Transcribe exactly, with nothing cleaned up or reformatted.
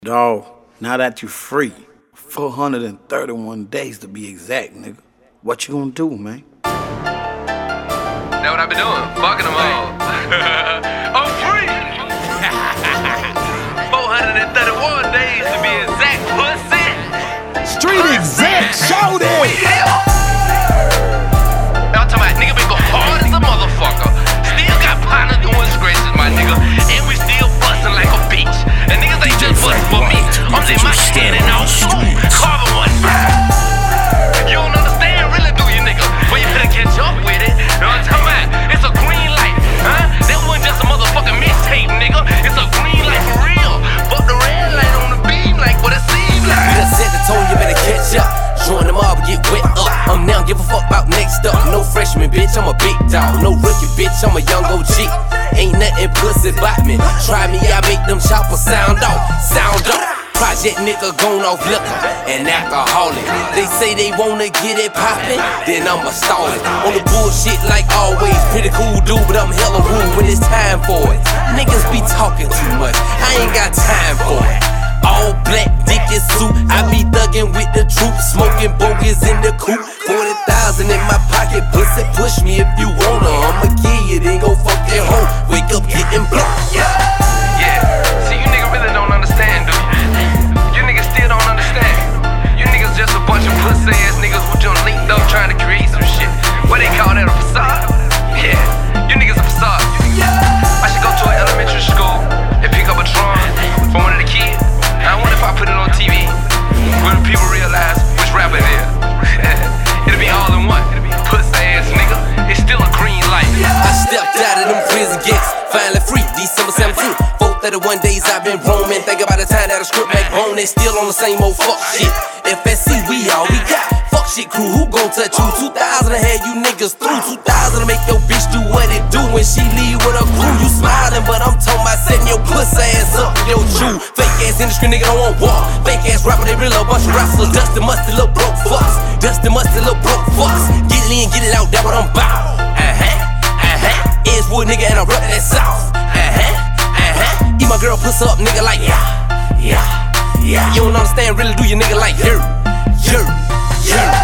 Dawg, now that you free, four hundred thirty-one days to be exact, nigga. What you gonna do, man? That's what I been doing, fucking them all. I'm free! four hundred thirty-one days to be exact, pussy! Street exec, show them! We here! I'm talking about nigga been go hard as a motherfucker. Still got partners doing scratches, my nigga. And we still bustin' like a bitch. And niggas ain't just bustin' for me. I'm just my hand and all smooth. Carving one fire. You don't understand, really, do you, nigga? When you finna catch up with it. You know what I'm talking about? It's a green light, huh? That wasn't just a motherfucking mixtape, nigga. It's a green light for real. Fuck the red light on the beam like what it seems like. You done set the tone, you better catch up. Join them all, get wet up. I'm now give a fuck about next up. No freshman, bitch, I'm a big dog. No rookie, bitch, I'm a young O G. Ain't nothing pussy about me. Try me, I make them choppers sound off. Sound off. Project nigga gone off liquor and alcoholic. They say they wanna get it poppin', then I'ma stall it. On the bullshit like always, pretty cool dude, but I'm hella rude when it's time for it. Niggas be talking too much, I ain't got time for it. All black, dick and suit, I be thuggin' with the troops, smoking bogeys in the coop. Forty thousand in my pocket, pussy, push me if you wanna. I'ma give you, then go fuck that hoe. Wake up getting blocked. Yeah, yeah. See, you niggas really don't understand, do you? You niggas still don't understand. You niggas just a bunch of pussy ass niggas who just linked up trying to create some shit. What they call that, a facade? Yeah, you niggas a facade. I should go to an elementary school and pick up a drum from one of the kids. I wonder if I put it on T V, will people realize which rapper it is? It'll be all in one. Pussy ass nigga, it's still a green light. I stepped out of them prison gates, finally free, December seventeenth. four thirty-one days I've been roaming. Think about the time that I script back bone. They still on the same old fuck shit. F S C, we all we got. Fuck shit crew, who gon' touch you? two thousand had you niggas through. two thousand to make your bitch do what it do when she leave with a crew. You smiling, but I'm talking about setting your pussy ass up in your chew. Fake ass industry nigga don't want war. Fake ass rapper, they really a bunch of wrestlers. Dusty, musty, little broke fucks. Dusty, musty, little broke fucks. Get it in, get it out, that what I'm bout. Uh-huh, uh-huh. Edgewood nigga and I rep that south. Uh-huh, uh-huh. Eat my girl pussy up, nigga, like yeah, yeah, yeah. You don't understand, really do you nigga like you, you, you.